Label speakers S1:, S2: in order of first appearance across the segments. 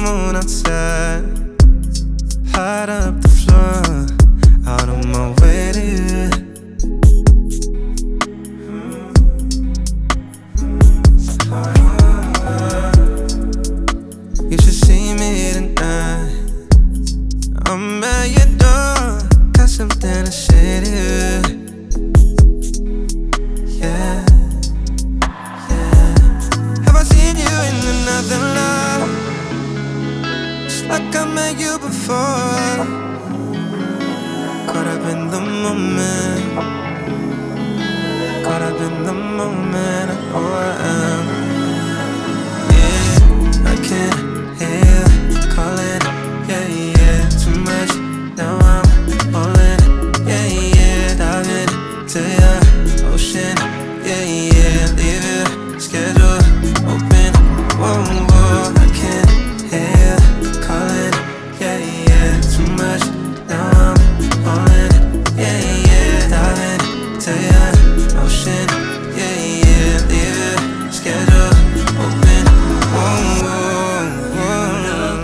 S1: moon outside, hide up the floor, out of my way to you. You should see me tonight. I'm at your door, got something to say to you. Yeah, yeah. Have I seen you in another love? It's like I met you before. Caught up in the moment, caught up in the moment. Oh, I am. Yeah, I can't hear you calling. Yeah, yeah, too much. Now I'm all in. Yeah, yeah, diving to your ocean. Yeah, yeah, leave your schedule open. Whoa, whoa, I can't hear you calling. Yeah, yeah, too much. Now I'm all in. Yeah, yeah, diving to your ocean. Yeah, yeah, leave your schedule open. Whoa, whoa, whoa.
S2: Look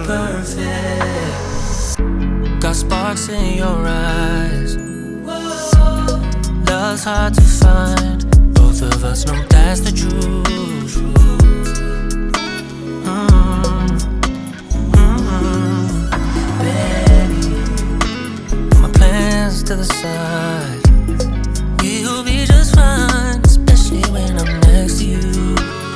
S2: perfect. Got sparks in your eyes. Love's hard to find. Both of us know that's the truth. Baby, put my plans to the side. You'll be just fine, especially when I'm next to you.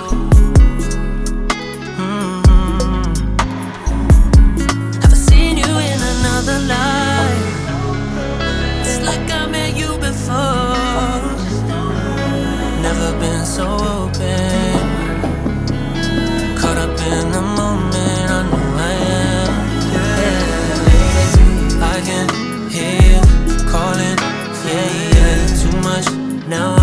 S2: Have I seen you in another life? It's like I met you before. Never been so open. Caught up in the moment, I know I am. Yeah, I can hear you calling. Yeah, yeah, too much. Now